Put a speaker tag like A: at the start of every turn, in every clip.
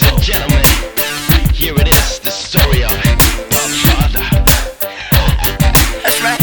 A: and gentlemen, here it is, the story of Godfather. That's right.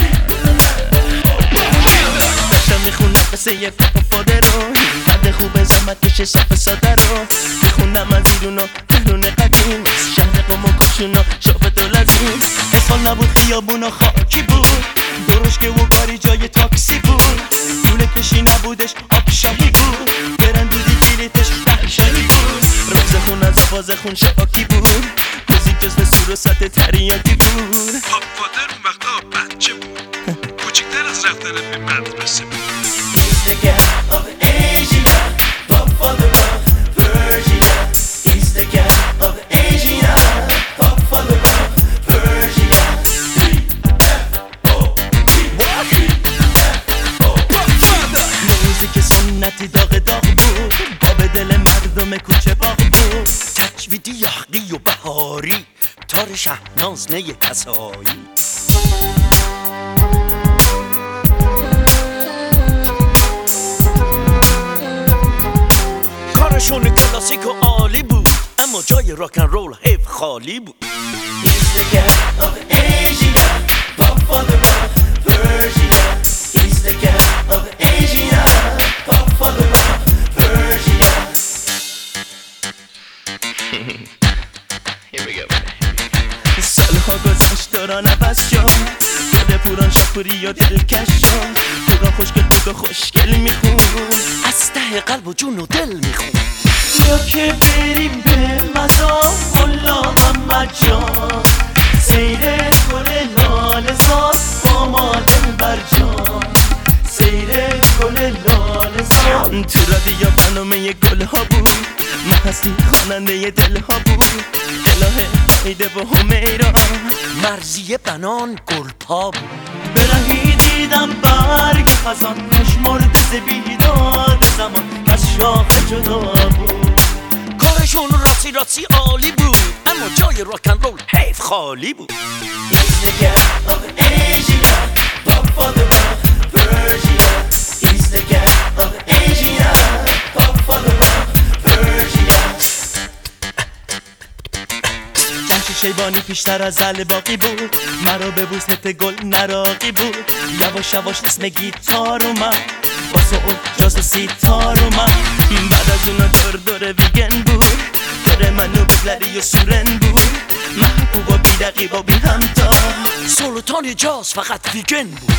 B: داشتم میخوندم قصه یه فادر رو، بعد خوب زحمت کشه صاف ساده رو میخوندم از ایرونو تهرون قدیم، شهر قم و کشونا شافت و لازیم. اسفال نبود خیابون و خاکی بود، درشکه و کاری جای تاکسی بود، لوله کشی نبودش آب شاهی بود، برندودی کلیتش شاهی بود، روز خون از آواز خون شاکی بود، موزیک جزو سور و سطح تریاکی بود.
C: پادر اون وقتا بچه بود، کوچیکتر از رفتن به مدرسه بود.
B: He's the cat of Asia, Godfather of Persia. He's the cat of Asia, Godfather of Persia. موزیک سنتی داغ بود، باب دل مردم کوچه باغ بود،
D: تجویدی یحقی و بهاری، تار شهناز نی کسایی. کارشون کلاسیک و عالی بود، اما جای راکن رول حیف خالی بود.
B: He's the cat of Asia, Godfather of Persia. He's the cat of Asia, Godfather of Persia.
A: Here we go.
B: سالها گذشت دوران عوض شد، خود پوران شاپوری و دلکش شد، پوران خوشگل بود و خوشگل میخون،
D: از ته قلب و جون و دل میخون.
B: یا که بریم به مزار ملا محمد جان، سیر گل لاله زار با ما دلبر جان، سیر گل لاله زار. تو رادیو برنامه گل ها بود، من هستی خواننده دل ها بود، الهه عیده و همیرا
D: مرزی بنان گلپا بود.
B: برهی دیدم برگ خزان، خوش مرد زبیداد زمان از شاخه جدا بود.
D: کارشون راسی عالی بود، اما جای راکن رول حیف خالی بود.
B: He's the cat of Asia, Godfather of Persia. He's the cat of Asia, Godfather of Persia. جمشید شیبانی پیشتر از زل باقی بود، مرا به بوس هت گل نراقی بود، یواش یواش اسم گیتار اومد، واسه اون جاز سیتار اومد، بعد از اونا دور ویگن بود، دور منو بزلری و سورن بود، محبوب و بیرقیب و بی همتا،
D: سلطان جاز فقط ویگن بود.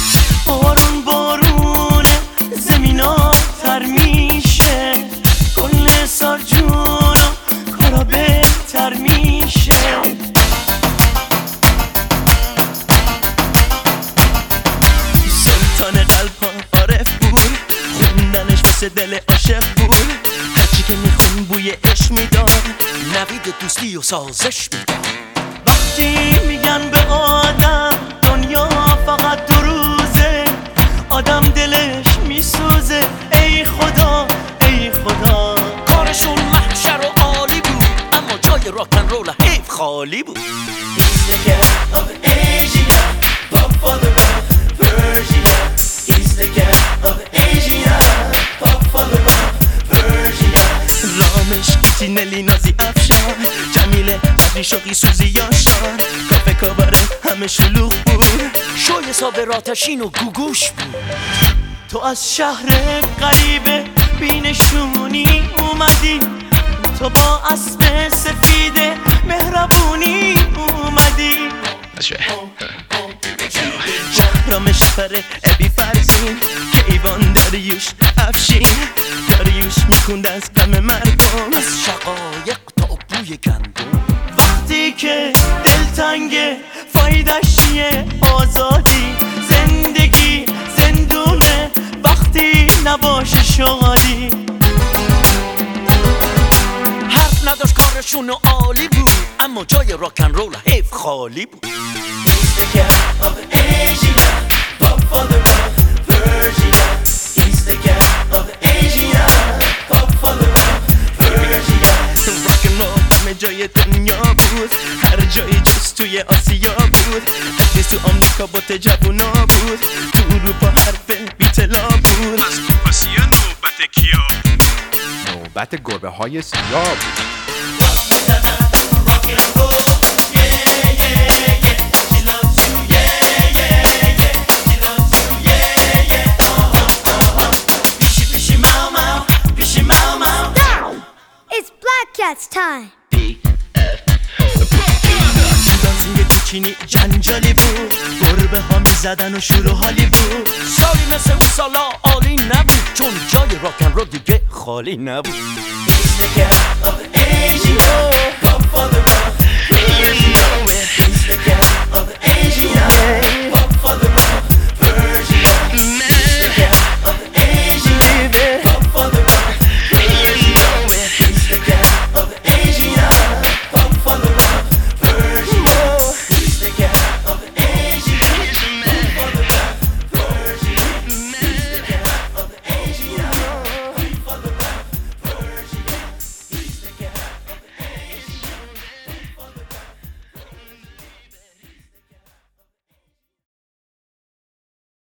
B: بارونه زمینا تر میشه، کل سال جونا کارا بهتر میشه. سلطان قلب ها عارف بود، خوندنش مثل دل عاشق بود، هرچی که میخون بوی عشق میداد،
D: نوید دوستی و سازش میداد.
B: وقتی میگن به آدم دنیا فقط دو روزه، آدم دلش میسوزه، ای خدا ای خدا.
D: کارشون محشر و عالی بود، اما جای راکن رول حیف خالی بود.
B: He's the cat of Asia, Godfather of Persia. He's the cat of Asia, Godfather of Persia. رامش کتینلی نازی افشار، جمیله جبری شوقی سوزی یاشار، کافه کاباره همه شلوغ بود،
D: شوی صابر آتشین و گوگوش بود.
B: تو از شهر غریبه بینشونی اومدی، تو با اسب سفید مهربونی اومدی.
A: That's right.
B: شهرام شفره ابی فرزین، کیوان داریوش افشین، داریوش میخوند از غم مردم،
D: از شقایق تا بوی گندم.
B: وقتی که دلتنگه فایدش چیه؟ آزادی زندگی زندونه وقتی نباشه شادی.
D: حرف نداشت کارشون عالی بود، اما جای راکن رول حیف خالی بود.
B: He's the cat of Asia, Godfather of Persia. He's the cat of Asia, Godfather of Persia. Rock and roll همه جای دنیا بود، هر جای جز توی آسیا بود، اتریس تو آمریکا بوت جوونا بود، تو اروپا حرف بیتلا بود.
C: از آسیا نوبت کیا بود؟
E: نوبت گربه های سیاه بود. It's Black Cat's time.
B: دانسینگ پیچینی جنجالی بود، گربه ها میزدن و شور و حالی بود.
D: سالی مثل اون سالا عالی نبود، چون جای راکن رو دیگه خالی نبود.
B: He's the cat of the